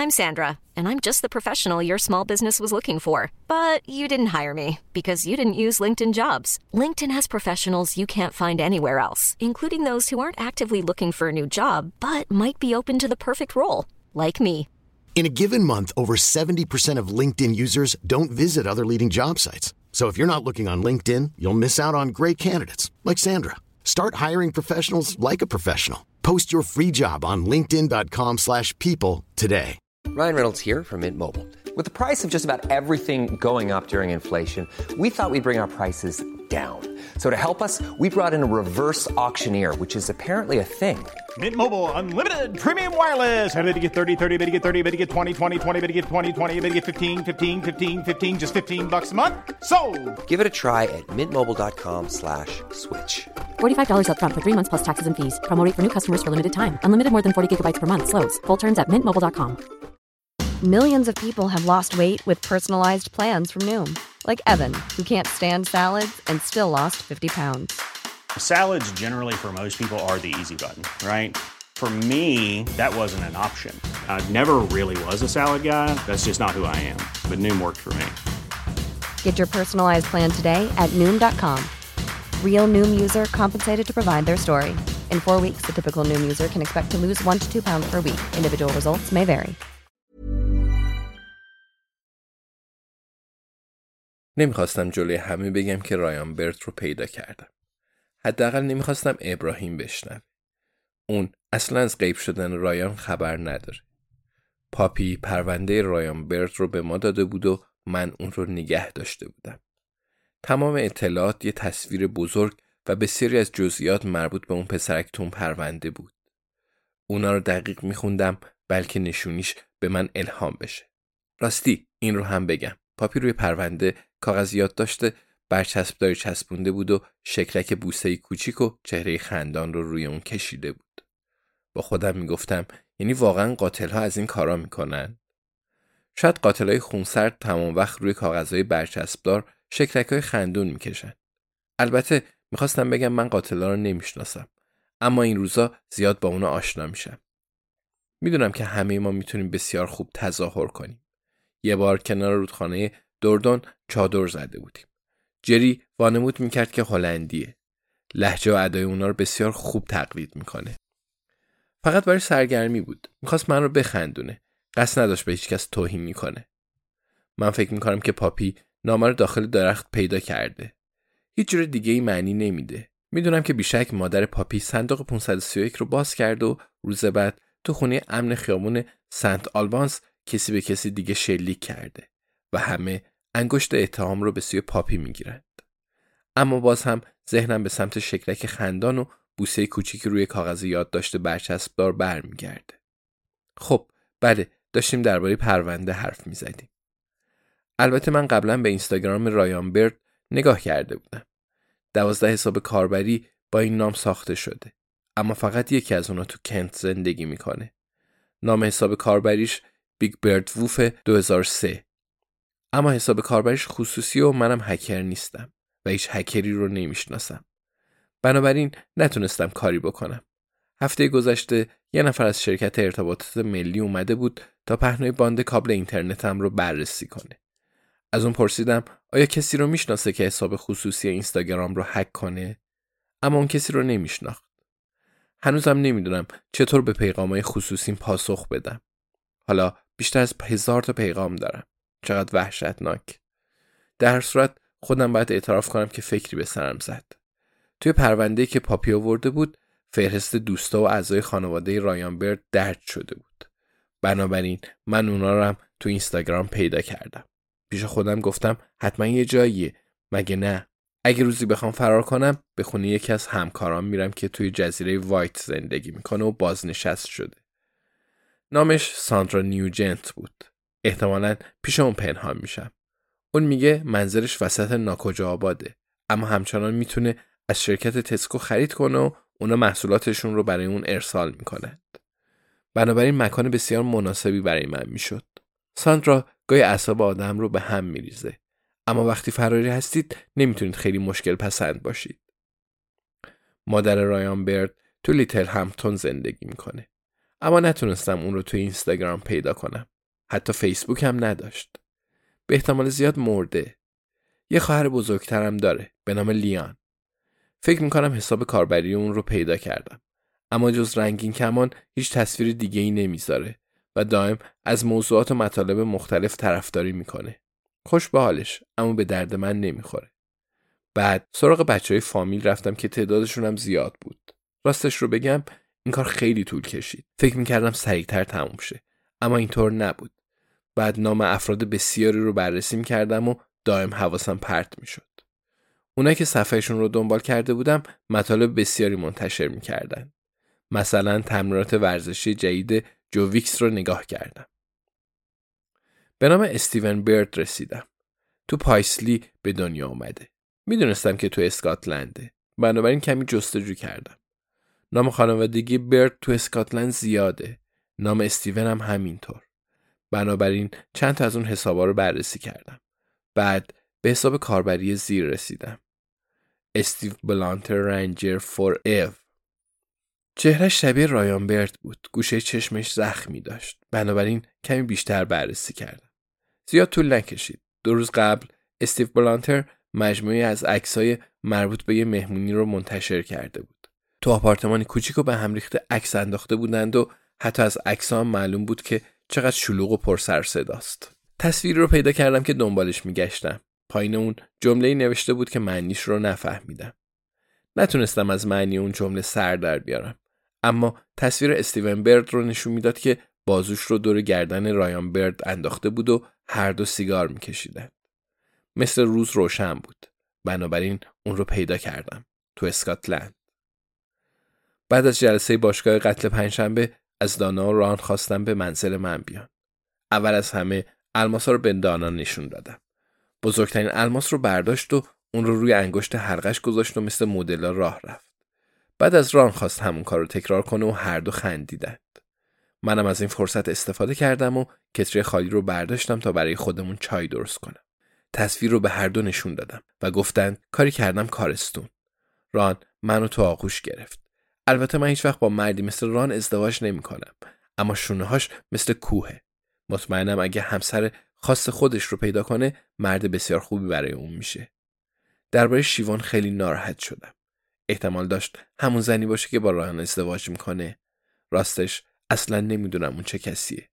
I'm Sandra, and I'm just the professional your small business was looking for. But you didn't hire me because you didn't use LinkedIn Jobs. LinkedIn has professionals you can't find anywhere else, including those who aren't actively looking for a new job, but might be open to the perfect role, like me. In a given month, over 70% of LinkedIn users don't visit other leading job sites. So if you're not looking on LinkedIn, you'll miss out on great candidates like Sandra. Start hiring professionals like a professional. Post your free job on linkedin.com/people today. Ryan Reynolds here from Mint Mobile. With the price of just about everything going up during inflation, we thought we'd bring our prices down. So to help us, we brought in a reverse auctioneer, which is apparently a thing. Mint Mobile Unlimited Premium Wireless. How to get 30, 30, bit to get 30, bit to get 20, 20, 20, bit to get 20, 20, bit to get 15, 15, 15, 15, just $15 a month? Sold! Give it a try at mintmobile.com/switch. $45 up front for 3 months plus taxes and fees. Promo rate for new customers for limited time. Unlimited more than 40 gigabytes per month. Slows full terms at mintmobile.com. Millions of people have lost weight with personalized plans from Noom. Like Evan, who can't stand salads and still lost 50 pounds. Salads generally for most people are the easy button, right? For me, that wasn't an option. I never really was a salad guy. That's just not who I am. But Noom worked for me. Get your personalized plan today at Noom.com. Real Noom user compensated to provide their story. In 4 weeks, the typical Noom user can expect to lose 1 to 2 pounds per week. Individual results may vary. نمیخواستم جلوی همه بگم که رایان برت رو پیدا کردم. حداقل نمیخواستم ابراهیم بشنوه. اون اصلا از غیب شدن رایان خبر نداره. پاپی پرونده رایان برت رو به ما داده بود و من اون رو نگه داشته بودم. تمام اطلاعات یه تصویر بزرگ و بسیاری از جزئیات مربوط به اون پسرک تو اون پرونده بود. اونا رو دقیق میخوندم بلکه نشونیش به من الهام بشه. راستی این رو هم بگم. پاپی روی پرونده کاغذ یادداشت برچسبداری چسبونده بود و شکلک بوسه‌ای کوچیک و چهره خندان رو روی اون کشیده بود. با خودم میگفتم یعنی واقعا قاتل‌ها از این کارا میکنن؟ شاید قاتلای خونسرد تمام وقت روی کاغذهای برچسبدار شکلک‌های خندون میکشن. البته میخواستم بگم من قاتل‌ها رو نمیشناسم، اما این روزا زیاد با اونا آشنا میشم. میدونم که همه ما میتونیم بسیار خوب تظاهر کنیم. یه بار کنار رودخانه دوردون چادر زده بودیم. جری وانمود میکرد که هلندیه. لهجه و ادای اونا رو بسیار خوب تقلید میکنه. فقط برای سرگرمی بود. میخواست من رو بخندونه. قصد نداشت به هیچ کس توهین میکنه. من فکر میکنم که پاپی نامه رو داخل درخت پیدا کرده. هیچ جور دیگه ای معنی نمیده. میدونم که بیشک مادر پاپی صندوق 531 رو باز کرد و روز بعد تو خونه امن خیابون سنت آلبانس کسی به کسی دیگه شلیک کرده و همه انگشت اتهام رو به سوی پاپی میگیرند. اما باز هم ذهنم به سمت شکلک خندان و بوسه کوچیکی روی کاغذ یادداشت برچسبدار برمیگرده. خب بله، داشتیم درباره پرونده حرف میزدیم. البته من قبلا به اینستاگرام رایان برت نگاه کرده بودم. 12 حساب کاربری با این نام ساخته شده، اما فقط یکی از اونا تو کنت زندگی میکنه. نام حساب کاربریش بیگ برد ووف 2003. اما حساب کاربریش خصوصی و منم هکر نیستم و هیچ هکری رو نمیشناسم. بنابراین نتونستم کاری بکنم. هفته گذشته یه نفر از شرکت ارتباطات ملی اومده بود تا پهنای باند کابل اینترنتم رو بررسی کنه. از اون پرسیدم آیا کسی رو میشناسه که حساب خصوصی اینستاگرام رو هک کنه؟ اما اون کسی رو نمیشناخت. هنوزم نمیدونم چطور به پیغامای خصوصیم پاسخ بدم. حالا بیشتر از 1000 تا پیغام دارم. چقدر وحشتناک. در هر صورت خودم باید اعتراف کنم که فکری به سرم زد. توی پرونده‌ای که پاپی آورده بود، فهرست دوستا و اعضای خانواده رایان برت درج شده بود. بنابراین من اونا رو هم تو اینستاگرام پیدا کردم. پیش خودم گفتم حتما یه جاییه، مگه نه؟ اگه روزی بخوام فرار کنم به خونه یکی از همکارام میرم که توی جزیره وایت زندگی میکنه و بازنشست شده. نامش ساندرا نیوجنت بود. احتمالاً پیش اون پنهان میشم. اون میگه منزلش وسط ناکجا آباده، اما همچنان میتونه از شرکت تسکو خرید کنه و اونا محصولاتشون رو برای اون ارسال میکنند. بنابراین مکان بسیار مناسبی برای من میشد. ساندرا گاهی اعصاب آدم رو به هم میریزه، اما وقتی فراری هستید نمیتونید خیلی مشکل پسند باشید. مادر رایان برت تو لیتل همپتون زندگی میکنه، اما نتونستم اون رو تو اینستاگرام پیدا کنم. حتی فیسبوک هم نداشت. به احتمال زیاد مرده. یه خواهر بزرگترم داره به نام لیان. فکر میکنم حساب کاربری اون رو پیدا کردم. اما جز رنگین کمان هیچ تصویر دیگه‌ای نمیذاره و دائم از موضوعات و مطالب مختلف طرفداری میکنه. خوش به حالش، اما به درد من نمیخوره. بعد سراغ بچهای فامیل رفتم که تعدادشون هم زیاد بود. راستش رو بگم این کار خیلی طول کشید. فکر میکردم سریعتر تموم شه، اما اینطور نبود. بعد نام افراد بسیاری رو بررسی میکردم و دائم حواسم پرت میشد. اونا که صفحهشون رو دنبال کرده بودم مطالب بسیاری منتشر میکردن. مثلا تمرینات ورزشی جدید جو ویکس رو نگاه کردم. به نام استیون برد رسیدم. تو پایسلی به دنیا اومده. میدونستم که تو اسکاتلنده. بنابراین کمی جستجو کردم. نام خانوادگی برد تو اسکاتلند زیاده. نام استیون هم همینطور. بنابراین چند تا از اون حسابا رو بررسی کردم. بعد به حساب کاربری زیر رسیدم. استیو بلانتر رنجر فور ایو. چهرهش شبیه رایان برد بود. گوشه چشمش زخمی داشت. بنابراین کمی بیشتر بررسی کردم. زیاد طول نکشید. 2 روز قبل استیو بلانتر مجموعی از عکسای مربوط به یه مهمونی رو منتشر کرده بود. تو آپارتمانی کوچیک و به هم ریخته عکس انداخته بودند و حتی از عکس‌ها هم معلوم بود که چقدر شلوغ و پر سر و صداست. تصویری رو پیدا کردم که دنبالش میگشتم. پایین اون جمله‌ای نوشته بود که معنیش رو نفهمیدم. نتونستم از معنی اون جمله سر در بیارم. اما تصویر استیون برد رو نشون میداد که بازوش رو دور گردن رایان برد انداخته بود و هر دو سیگار میکشیدن. مثل روز روشن بود. بنابراین اون رو پیدا کردم. تو اسکاتلند. بعد از جلسه باشگاه قتل پنجشنبه از دانا و ران خواستم به منزل من بیان. اول از همه الماسا رو به دانا نشون دادم. بزرگترین الماس رو برداشت و اون رو روی انگشت حلقش گذاشت و مثل مدل‌ها راه رفت. بعد از ران خواست همون کار رو تکرار کنه و هر دو خندیدند. منم از این فرصت استفاده کردم و کتری خالی رو برداشتم تا برای خودمون چای درست کنم. تصویر رو به هر دو نشون دادم و گفتن کاری کردم کارستون. ران منو تو آغوش گرفت. البته من هیچ وقت با مردی مثل ران ازدواج نمی کنم، اما شونه‌هاش مثل کوهه. مطمئنم اگه همسر خاص خودش رو پیدا کنه مرد بسیار خوبی برای اون میشه. درباره شیوان خیلی ناراحت شدم. احتمال داشت همون زنی باشه که با ران ازدواج میکنه. راستش اصلا نمیدونم اون چه کسیه.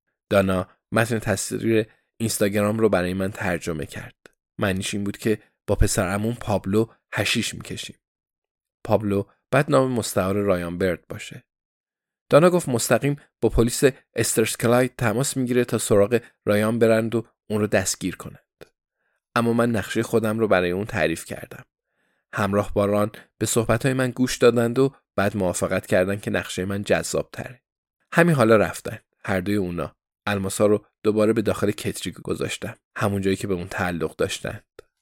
دانا متن تصویر اینستاگرام رو برای من ترجمه کرد. معنیش این بود که با پسر عموم پابلو حشیش میکشیم. پابلو بعد نام مستعار رایان برد باشه. دانا گفت مستقیم با پلیس استرسکلای تماس میگیره تا سراغ رایان برند و اون رو دستگیر کنند. اما من نقشه خودم رو برای اون تعریف کردم. همراه با ران به صحبتهای من گوش دادند و بعد موافقت کردند که نقشه من جذاب تره. همین حالا رفتن. هر دوی اونا. الماسا رو دوباره به داخل کتری گذاشتم. همون جایی که به اون تعلق داشتند.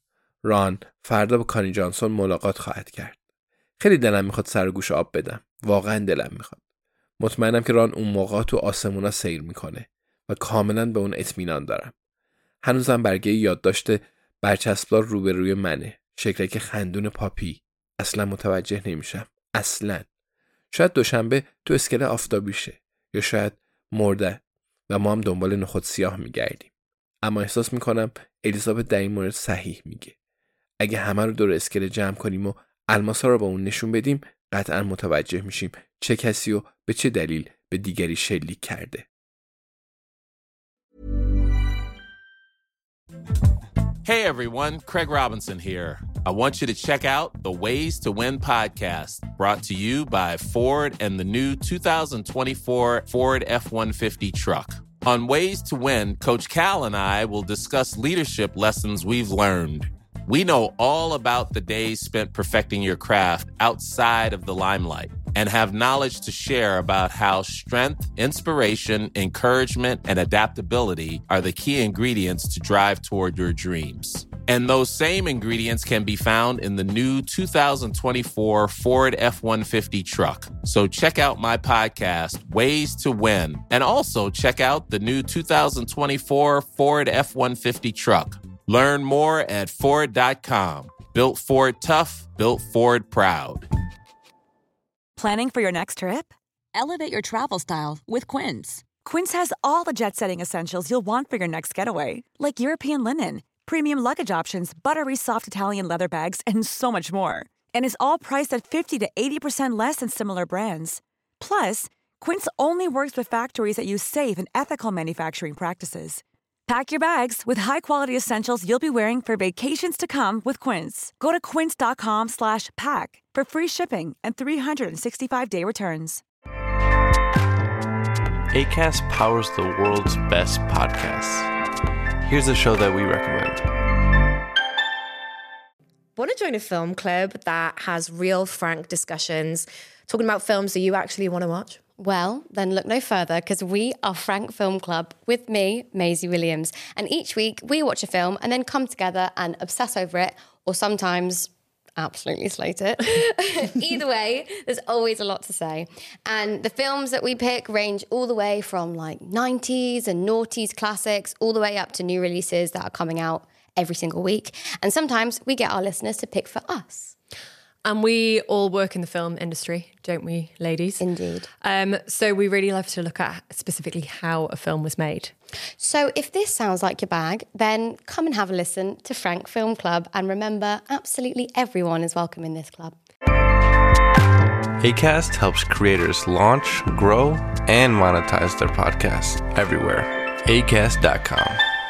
ران فردا با کانی جانسون ملاقات خواهد کرد. خیلی دلم میخواد سر و گوش آب بدم. واقعا دلم میخواد. مطمئنم که ران اون موقع تو آسمونا سیر میکنه و کاملا به اون اطمینان دارم. هنوزم برگه یادداشت برچسبدار روبروی منه. شکلک خندون پاپی. اصلا متوجه نمیشم. اصلا. شاید دوشنبه تو اسکله آفتابی شه یا شاید مرده و ما هم دنبال نخود سیاه میگردیم. اما احساس میکنم الیزابت در این مورد صحیح میگه. اگه همه رو دور اسکله جمع کنیم و الماسا رو با اون نشون بدیم قطعا متوجه میشیم چه کسی و به چه دلیل به دیگری شلیک کرده. Hey everyone, Craig Robinson here. I want you to check out the Ways to Win podcast, brought to you by Ford and the new 2024 Ford F-150 truck. On Ways to Win, Coach Cal and I will discuss leadership lessons we've learned. We know all about the days spent perfecting your craft outside of the limelight and have knowledge to share about how strength, inspiration, encouragement, and adaptability are the key ingredients to drive toward your dreams. And those same ingredients can be found in the new 2024 Ford F-150 truck. So check out my podcast, Ways to Win, and also check out the new 2024 Ford F-150 truck. Learn more at Ford.com. Built Ford tough, built Ford proud. Planning for your next trip? Elevate your travel style with Quince. Quince has all the jet-setting essentials you'll want for your next getaway, like European linen, premium luggage options, buttery soft Italian leather bags, and so much more. And is all priced at 50 to 80% less than similar brands. Plus, Quince only works with factories that use safe and ethical manufacturing practices. Pack your bags with high-quality essentials you'll be wearing for vacations to come with Quince. Go to quince.com/pack for free shipping and 365-day returns. Acast powers the world's best podcasts. Here's a show that we recommend. Want to join a film club that has real, frank discussions, talking about films that you actually want to watch? Well, then look no further, because we are Frank Film Club with me, Maisie Williams. And each week we watch a film and then come together and obsess over it, or sometimes absolutely slate it. Either way, there's always a lot to say. And the films that we pick range all the way from like 90s and noughties classics, all the way up to new releases that are coming out every single week. And sometimes we get our listeners to pick for us. And we all work in the film industry, don't we, ladies? Indeed. So we really love to look at specifically how a film was made. So if this sounds like your bag, then come and have a listen to Frank Film Club. And remember, absolutely everyone is welcome in this club. Acast helps creators launch, grow, and monetize their podcasts everywhere. Acast.com.